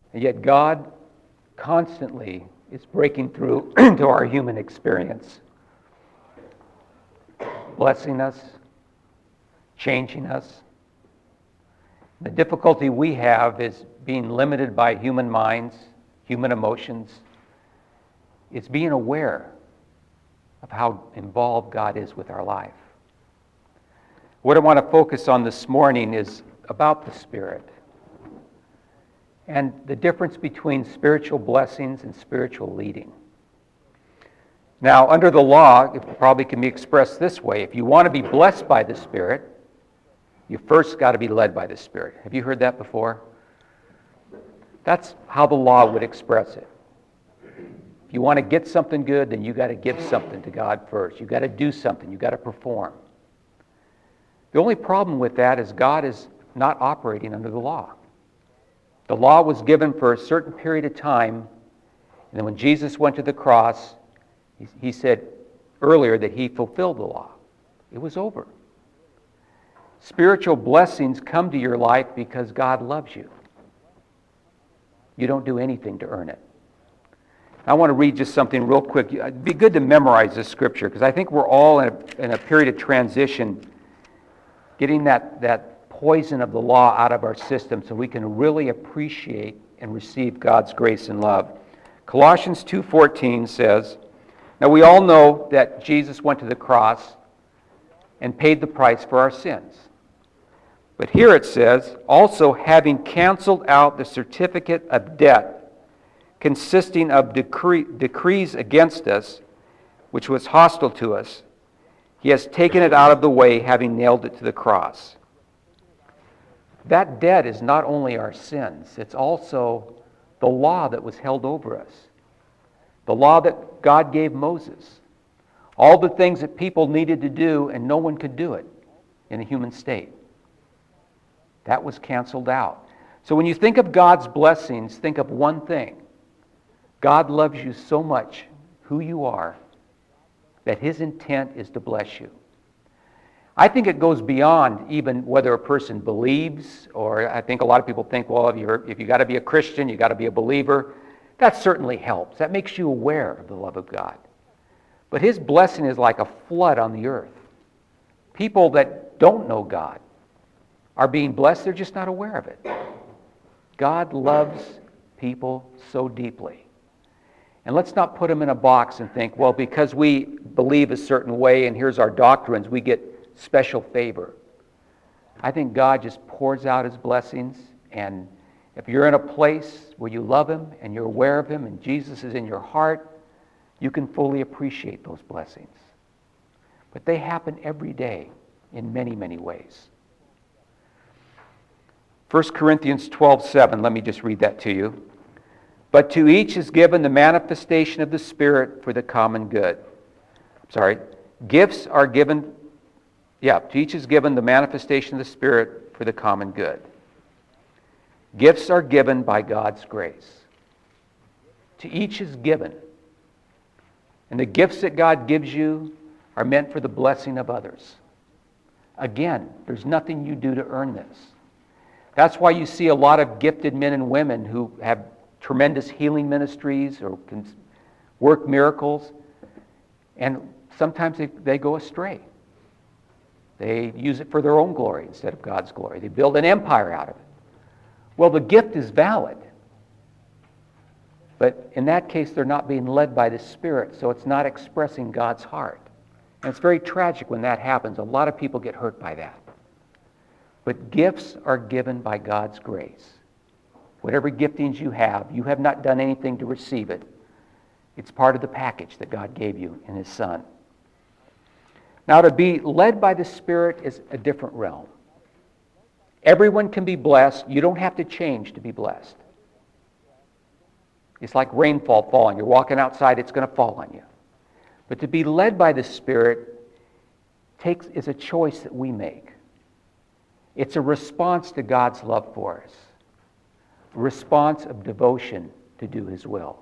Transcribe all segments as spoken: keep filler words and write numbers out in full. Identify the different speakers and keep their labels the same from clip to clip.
Speaker 1: And yet God constantly is breaking through into our human experience, blessing us, changing us. The difficulty we have is being limited by human minds, human emotions. It's being aware of how involved God is with our life. What I want to focus on this morning is about the Spirit and the difference between spiritual blessings and spiritual leading. Now, under the law, it probably can be expressed this way. If you want to be blessed by the Spirit, you first got to be led by the Spirit. Have you heard that before? That's how the law would express it. If you want to get something good, then you got to give something to God first. You got to do something. You got to perform. The only problem with that is God is not operating under the law. The law was given for a certain period of time, and then when Jesus went to the cross, he, he said earlier that he fulfilled the law. It was over. Spiritual blessings come to your life because God loves you. You don't do anything to earn it. I want to read just something real quick. It'd be good to memorize this scripture because I think we're all in a, in a period of transition, getting that, that poison of the law out of our system so we can really appreciate and receive God's grace and love. Colossians two fourteen says, "Now we all know that Jesus went to the cross and paid the price for our sins. But here it says, also having canceled out the certificate of debt consisting of decree, decrees against us, which was hostile to us, he has taken it out of the way, having nailed it to the cross." That debt is not only our sins, it's also the law that was held over us. The law that God gave Moses. All the things that people needed to do and no one could do it in a human state. That was canceled out. So when you think of God's blessings, think of one thing. God loves you so much, who you are, that his intent is to bless you. I think it goes beyond even whether a person believes, or I think a lot of people think, well, if you're if you got to be a Christian, you got to be a believer. That certainly helps. That makes you aware of the love of God. But his blessing is like a flood on the earth. People that don't know God are being blessed, they're just not aware of it. God loves people so deeply. And let's not put them in a box and think, well, because we believe a certain way and here's our doctrines, we get special favor. I think God just pours out his blessings, and if you're in a place where you love him and you're aware of him and Jesus is in your heart, you can fully appreciate those blessings. But they happen every day in many, many ways. First Corinthians twelve seven, let me just read that to you. "But to each is given the manifestation of the Spirit for the common good." Sorry, gifts are given, yeah, to each is given the manifestation of the Spirit for the common good. Gifts are given by God's grace. To each is given. And the gifts that God gives you are meant for the blessing of others. Again, there's nothing you do to earn this. That's why you see a lot of gifted men and women who have tremendous healing ministries or can work miracles, and sometimes they, they go astray. They use it for their own glory instead of God's glory. They build an empire out of it. Well, the gift is valid, but in that case they're not being led by the Spirit, so it's not expressing God's heart. And it's very tragic when that happens. A lot of people get hurt by that. But gifts are given by God's grace. Whatever giftings you have, you have not done anything to receive it. It's part of the package that God gave you in his Son. Now, to be led by the Spirit is a different realm. Everyone can be blessed. You don't have to change to be blessed. It's like rainfall falling. You're walking outside, it's going to fall on you. But to be led by the Spirit takes is a choice that we make. It's a response to God's love for us. A response of devotion to do his will.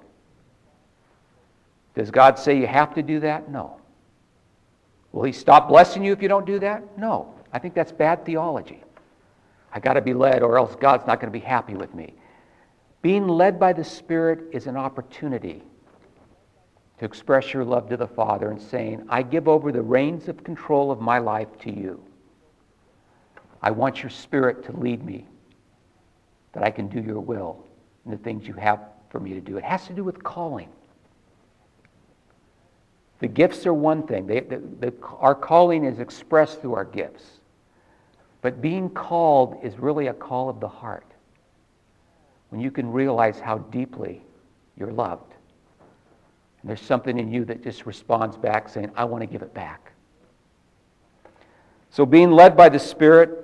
Speaker 1: Does God say you have to do that? No. Will he stop blessing you if you don't do that? No. I think that's bad theology. I got to be led or else God's not going to be happy with me. Being led by the Spirit is an opportunity to express your love to the Father and saying, I give over the reins of control of my life to you. I want your Spirit to lead me, that I can do your will and the things you have for me to do. It has to do with calling. The gifts are one thing. They, the, the, our calling is expressed through our gifts. But being called is really a call of the heart. When you can realize how deeply you're loved. And there's something in you that just responds back saying, I want to give it back. So being led by the Spirit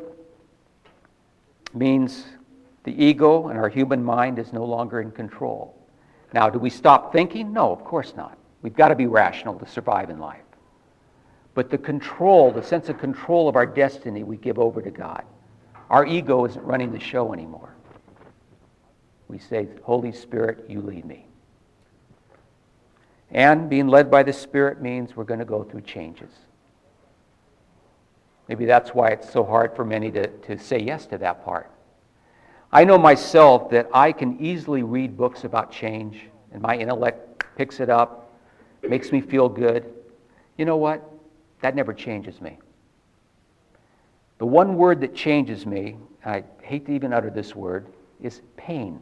Speaker 1: means the ego and our human mind is no longer in control. Now, do we stop thinking? No, of course not. We've got to be rational to survive in life. But the control, the sense of control of our destiny, we give over to God. Our ego isn't running the show anymore. We say, Holy Spirit, you lead me. And being led by the Spirit means we're going to go through changes. Maybe that's why it's so hard for many to, to say yes to that part. I know myself that I can easily read books about change, and my intellect picks it up, makes me feel good. You know what? That never changes me. The one word that changes me, I hate to even utter this word, is pain.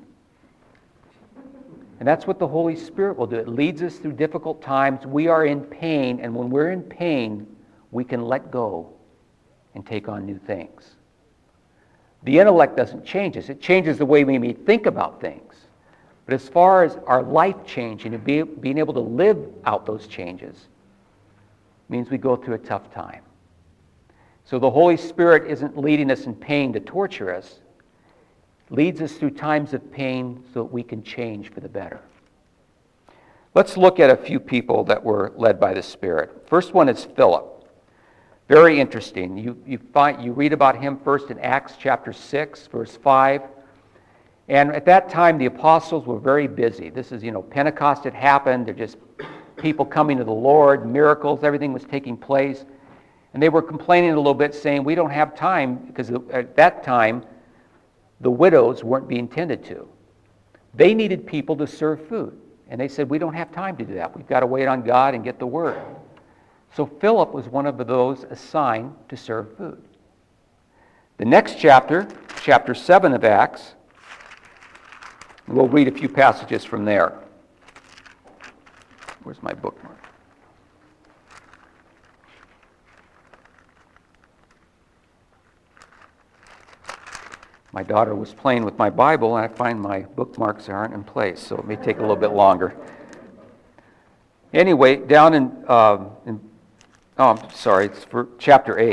Speaker 1: And that's what the Holy Spirit will do. It leads us through difficult times. We are in pain, and when we're in pain, we can let go and take on new things. The intellect doesn't change us. It changes the way we may think about things. But as far as our life changing and be, being able to live out those changes, means we go through a tough time. So the Holy Spirit isn't leading us in pain to torture us. It leads us through times of pain so that we can change for the better. Let's look at a few people that were led by the Spirit. First one is Philip. Very interesting. You, you, find, you read about him first in Acts chapter six, verse five. And at that time, the apostles were very busy. This is, you know, Pentecost had happened. They're just people coming to the Lord, miracles, everything was taking place. And they were complaining a little bit, saying, we don't have time, because at that time, the widows weren't being tended to. They needed people to serve food. And they said, we don't have time to do that. We've got to wait on God and get the word. So Philip was one of those assigned to serve food. The next chapter, chapter seven of Acts, we'll read a few passages from there. Where's my bookmark? My daughter was playing with my Bible, and I find my bookmarks aren't in place, so it may take a little bit longer. Anyway, down in, uh, in oh, I'm sorry, it's for chapter eight.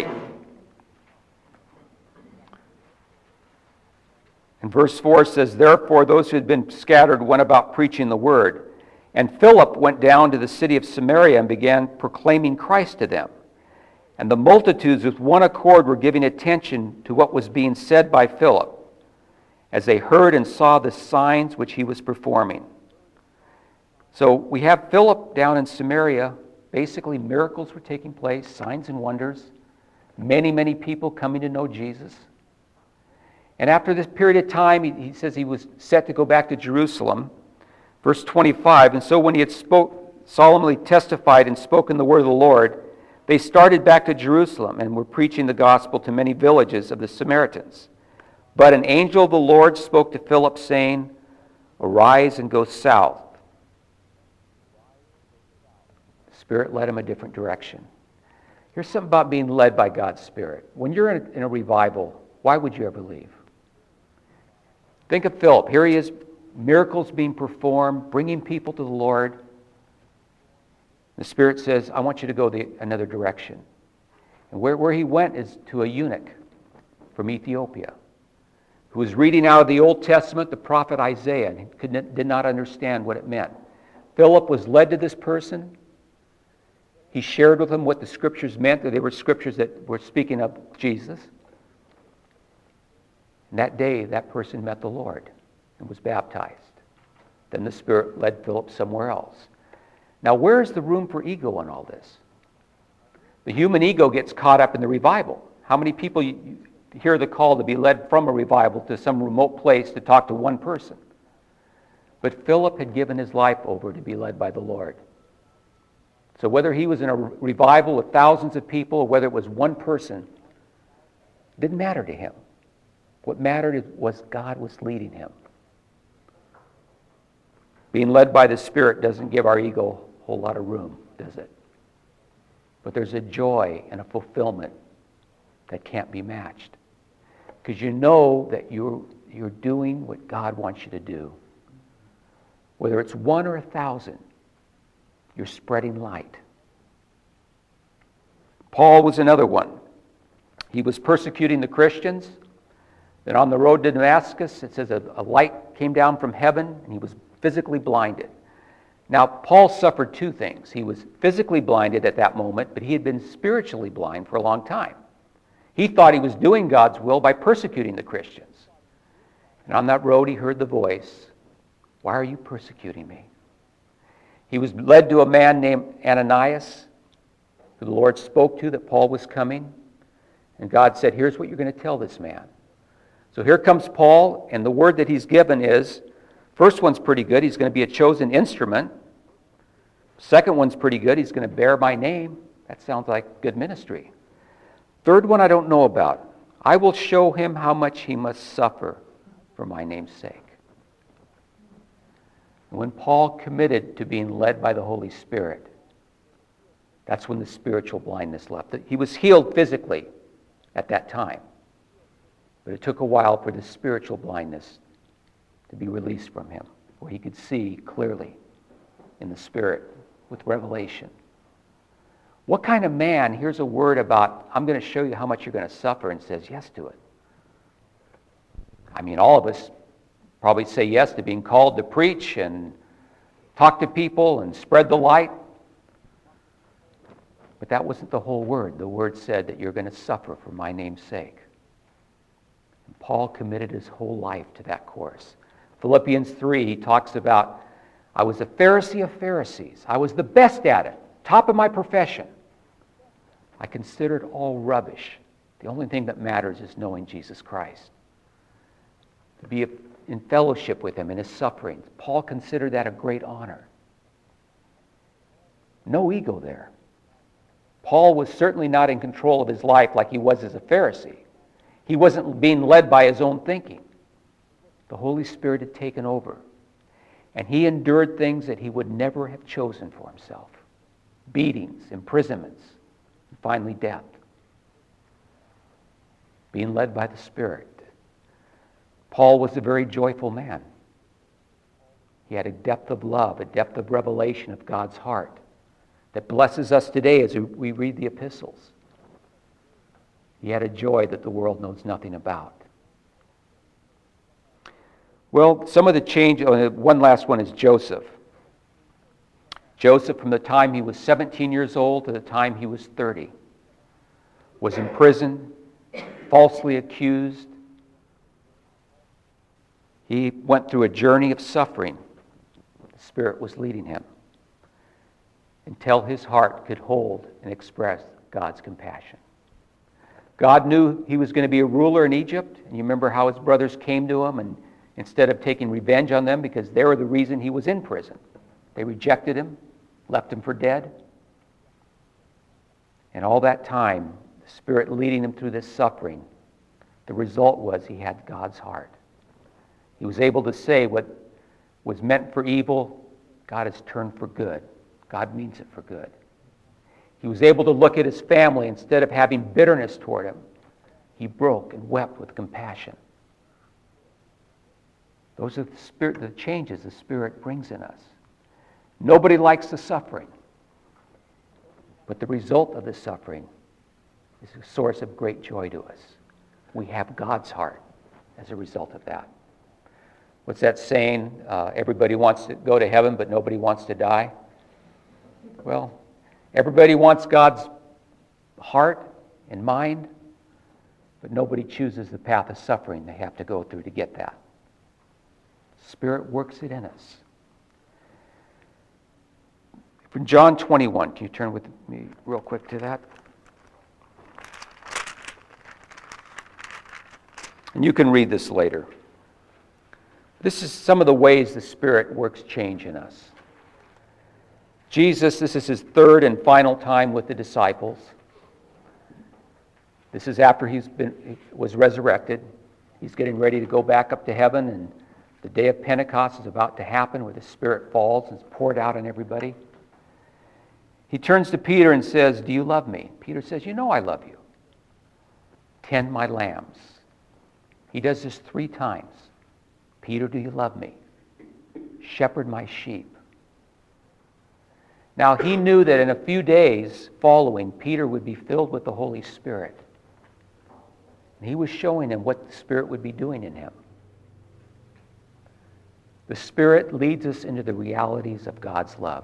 Speaker 1: And verse four says, therefore those who had been scattered went about preaching the word. And Philip went down to the city of Samaria and began proclaiming Christ to them. And the multitudes with one accord were giving attention to what was being said by Philip, as they heard and saw the signs which he was performing. So we have Philip down in Samaria. Basically, miracles were taking place, signs and wonders. Many, many people coming to know Jesus. And after this period of time, he, he says he was set to go back to Jerusalem. Verse twenty-five, and so when he had spoke, solemnly testified and spoken the word of the Lord, they started back to Jerusalem and were preaching the gospel to many villages of the Samaritans. But an angel of the Lord spoke to Philip, saying, arise and go south. The Spirit led him a different direction. Here's something about being led by God's Spirit. When you're in a, in a revival, why would you ever leave? Think of Philip. Here he is, miracles being performed, bringing people to the Lord. The Spirit says, I want you to go the, another direction. And where, where he went is to a eunuch from Ethiopia who was reading out of the Old Testament, the prophet Isaiah, and he could, did not understand what it meant. Philip was led to this person. He shared with him what the scriptures meant, that they were scriptures that were speaking of Jesus. And that day, that person met the Lord and was baptized. Then the Spirit led Philip somewhere else. Now, where is the room for ego in all this? The human ego gets caught up in the revival. How many people you, you hear the call to be led from a revival to some remote place to talk to one person? But Philip had given his life over to be led by the Lord. So whether he was in a revival with thousands of people or whether it was one person, didn't matter to him. What mattered was God was leading him. Being led by the Spirit doesn't give our ego a whole lot of room, does it? But there's a joy and a fulfillment that can't be matched. Because you know that you're, you're doing what God wants you to do. Whether it's one or a thousand, you're spreading light. Paul was another one. He was persecuting the Christians. Then on the road to Damascus, it says a, a light came down from heaven, and he was physically blinded. Now, Paul suffered two things. He was physically blinded at that moment, but he had been spiritually blind for a long time. He thought he was doing God's will by persecuting the Christians. And on that road, he heard the voice, "Why are you persecuting me?" He was led to a man named Ananias, who the Lord spoke to that Paul was coming. And God said, here's what you're going to tell this man. So here comes Paul, and the word that he's given is, first one's pretty good. He's going to be a chosen instrument. Second one's pretty good. He's going to bear my name. That sounds like good ministry. Third one I don't know about. I will show him how much he must suffer for my name's sake. When Paul committed to being led by the Holy Spirit, that's when the spiritual blindness left. He was healed physically at that time, but it took a while for the spiritual blindness to be released from him, where he could see clearly in the Spirit with revelation. What kind of man hears a word about, I'm going to show you how much you're going to suffer, and says yes to it? I mean, all of us probably say yes to being called to preach and talk to people and spread the light. But that wasn't the whole word. The word said that you're going to suffer for my name's sake. And Paul committed his whole life to that course. Philippians three, he talks about, I was a Pharisee of Pharisees. I was the best at it, top of my profession. I considered all rubbish. The only thing that matters is knowing Jesus Christ. To be in fellowship with him in his sufferings. Paul considered that a great honor. No ego there. Paul was certainly not in control of his life like he was as a Pharisee. He wasn't being led by his own thinking. The Holy Spirit had taken over. And he endured things that he would never have chosen for himself. Beatings, imprisonments, and finally death. Being led by the Spirit. Paul was a very joyful man. He had a depth of love, a depth of revelation of God's heart that blesses us today as we read the epistles. He had a joy that the world knows nothing about. Well, some of the change, oh, one last one is Joseph. Joseph, from the time he was seventeen years old to the time he was thirty, was in prison, falsely accused. He went through a journey of suffering. The Spirit was leading him until his heart could hold and express God's compassion. God knew he was going to be a ruler in Egypt. And you remember how his brothers came to him, and instead of taking revenge on them because they were the reason he was in prison, they rejected him, left him for dead. And all that time, the Spirit leading him through this suffering, the result was he had God's heart. He was able to say what was meant for evil, God has turned for good. God means it for good. He was able to look at his family. Instead of having bitterness toward him, he broke and wept with compassion. Those are the, spirit, the changes the Spirit brings in us. Nobody likes the suffering. But the result of the suffering is a source of great joy to us. We have God's heart as a result of that. What's that saying? Uh, everybody wants to go to heaven, but nobody wants to die. Well, everybody wants God's heart and mind, but nobody chooses the path of suffering they have to go through to get that. Spirit works it in us. From John twenty-one, can you turn with me real quick to that? And you can read this later. This is some of the ways the Spirit works change in us. Jesus, this is his third and final time with the disciples. This is after he's been he was resurrected. He's getting ready to go back up to heaven, and the day of Pentecost is about to happen where the Spirit falls and is poured out on everybody. He turns to Peter and says, "Do you love me?" Peter says, "You know I love you. Tend my lambs." He does this three times. "Peter, do you love me? Shepherd my sheep." Now he knew that in a few days following, Peter would be filled with the Holy Spirit. And he was showing him what the Spirit would be doing in him. The Spirit leads us into the realities of God's love.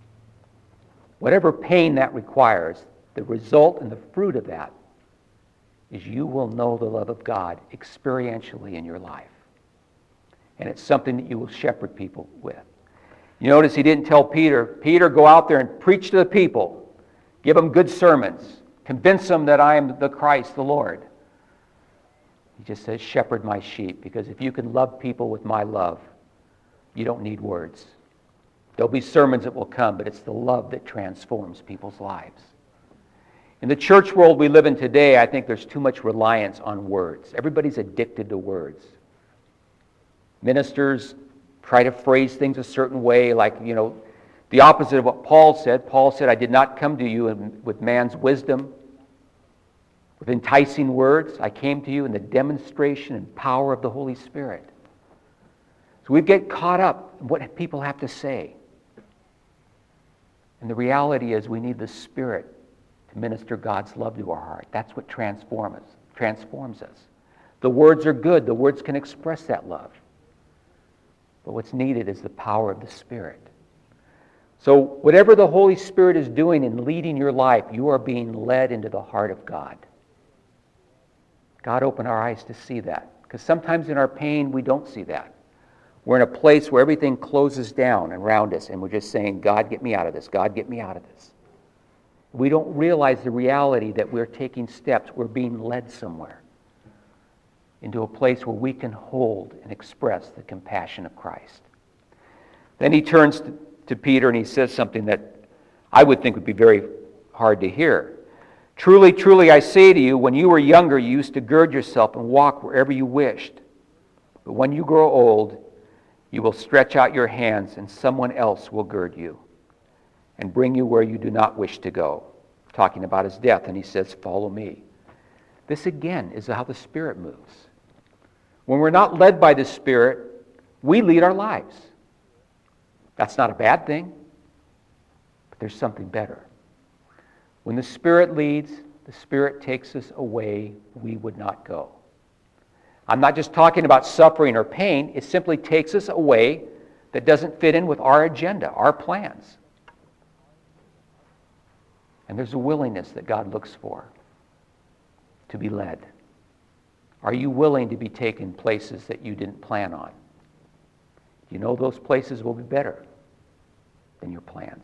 Speaker 1: Whatever pain that requires, the result and the fruit of that is you will know the love of God experientially in your life. And it's something that you will shepherd people with. You notice he didn't tell Peter, "Peter, go out there and preach to the people. Give them good sermons. Convince them that I am the Christ, the Lord." He just says, "Shepherd my sheep," because if you can love people with my love, you don't need words. There'll be sermons that will come, but it's the love that transforms people's lives. In the church world we live in today, I think there's too much reliance on words. Everybody's addicted to words. Ministers try to phrase things a certain way, like, you know, the opposite of what Paul said. Paul said, "I did not come to you in, with man's wisdom, with enticing words. I came to you in the demonstration and power of the Holy Spirit." So we get caught up in what people have to say. And the reality is we need the Spirit to minister God's love to our heart. That's what transforms us, transforms us. The words are good. The words can express that love. But what's needed is the power of the Spirit. So whatever the Holy Spirit is doing in leading your life, you are being led into the heart of God. God opened our eyes to see that. Because sometimes in our pain, we don't see that. We're in a place where everything closes down around us, and we're just saying, "God, get me out of this. God, get me out of this." We don't realize the reality that we're taking steps. We're being led somewhere into a place where we can hold and express the compassion of Christ. Then he turns to, to Peter and he says something that I would think would be very hard to hear. "Truly, truly, I say to you, when you were younger, you used to gird yourself and walk wherever you wished. But when you grow old, you will stretch out your hands and someone else will gird you and bring you where you do not wish to go." Talking about his death, and he says, "Follow me." This again is how the Spirit moves. When we're not led by the Spirit, we lead our lives. That's not a bad thing, but there's something better. When the Spirit leads, the Spirit takes us away we would not go. I'm not just talking about suffering or pain. It simply takes us away that doesn't fit in with our agenda, our plans. And there's a willingness that God looks for to be led. Are you willing to be taken places that you didn't plan on? You know those places will be better than your plans.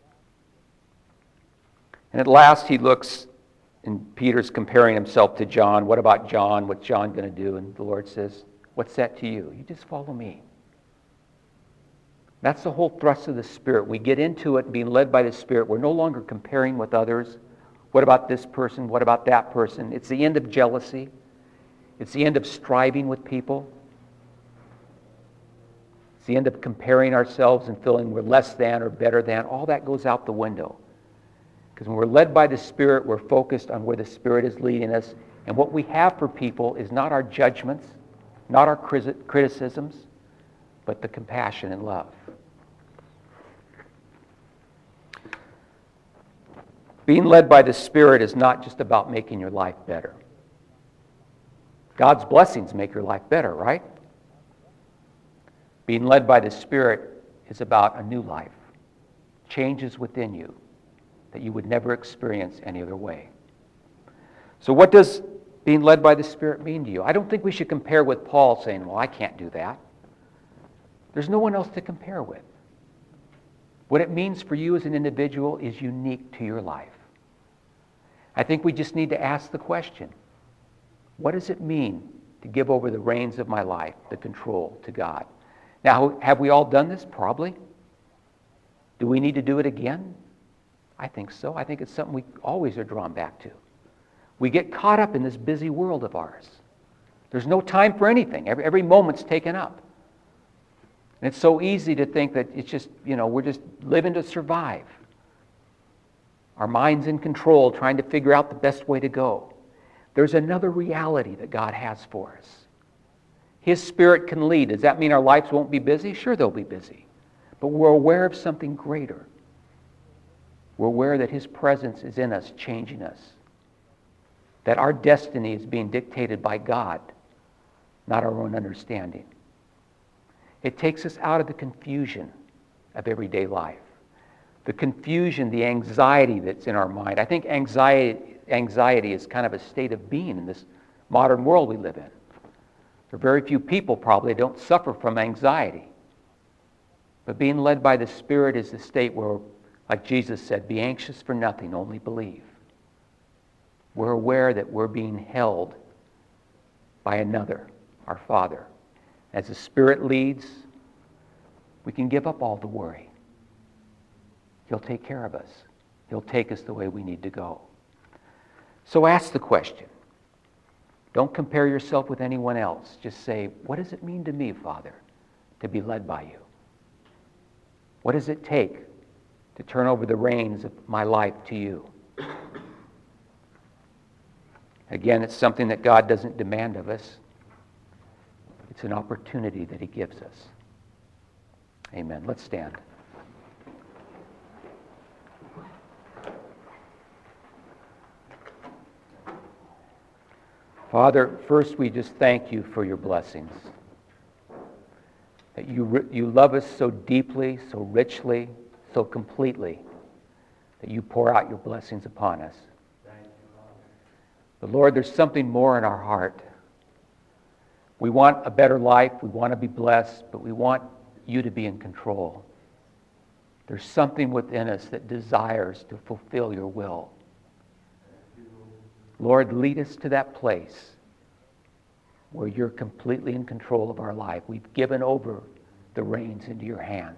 Speaker 1: And at last he looks, and Peter's comparing himself to John. What about John? What's John going to do? And the Lord says, "What's that to you? You just follow me." That's the whole thrust of the Spirit. We get into it being led by the Spirit. We're no longer comparing with others. What about this person? What about that person? It's the end of jealousy. It's the end of striving with people. It's the end of comparing ourselves and feeling we're less than or better than. All that goes out the window. Because when we're led by the Spirit, we're focused on where the Spirit is leading us. And what we have for people is not our judgments, not our criticisms, but the compassion and love. Being led by the Spirit is not just about making your life better. God's blessings make your life better, right? Being led by the Spirit is about a new life, changes within you that you would never experience any other way. So what does being led by the Spirit mean to you? I don't think we should compare with Paul saying, "Well, I can't do that." There's no one else to compare with. What it means for you as an individual is unique to your life. I think we just need to ask the question, what does it mean to give over the reins of my life, the control, to God. Now, have we all done this? Probably. Do we need to do it again? I think so. I think it's something we always are drawn back to. We get caught up in this busy world of ours. There's no time for anything. Every, every moment's taken up. And it's so easy to think that it's just, you know, we're just living to survive. Our mind's in control, trying to figure out the best way to go. There's another reality that God has for us. His Spirit can lead. Does that mean our lives won't be busy? Sure, they'll be busy. But we're aware of something greater. We're aware that His presence is in us, changing us. That our destiny is being dictated by God, not our own understanding. It takes us out of the confusion of everyday life. The confusion, the anxiety that's in our mind. I think anxiety Anxiety is kind of a state of being in this modern world we live in. There are very few people probably that don't suffer from anxiety. But being led by the Spirit is the state where, like Jesus said, be anxious for nothing, only believe. We're aware that we're being held by another, our Father. As the Spirit leads, we can give up all the worry. He'll take care of us. He'll take us the way we need to go. So ask the question. Don't compare yourself with anyone else. Just say, what does it mean to me, Father, to be led by you? What does it take to turn over the reins of my life to you? Again, it's something that God doesn't demand of us. It's an opportunity that He gives us. Amen. Let's stand. Father, first we just thank you for your blessings. That you, you love us so deeply, so richly, so completely, that you pour out your blessings upon us. Thank you, but Lord, there's something more in our heart. We want a better life, we want to be blessed, but we want you to be in control. There's something within us that desires to fulfill your will. Lord, lead us to that place where you're completely in control of our life. We've given over the reins into your hands.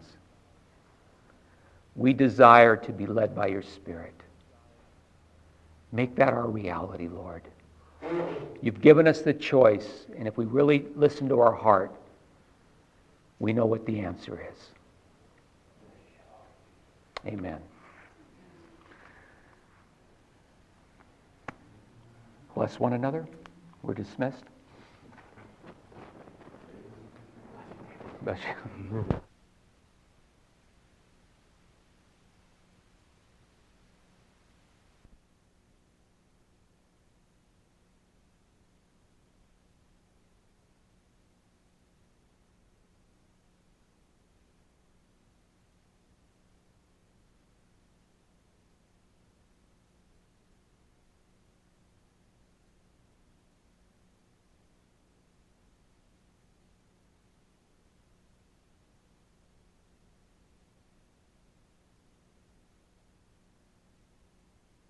Speaker 1: We desire to be led by your Spirit. Make that our reality, Lord. You've given us the choice, and if we really listen to our heart, we know what the answer is. Amen. Bless one another. We're dismissed. Bless you.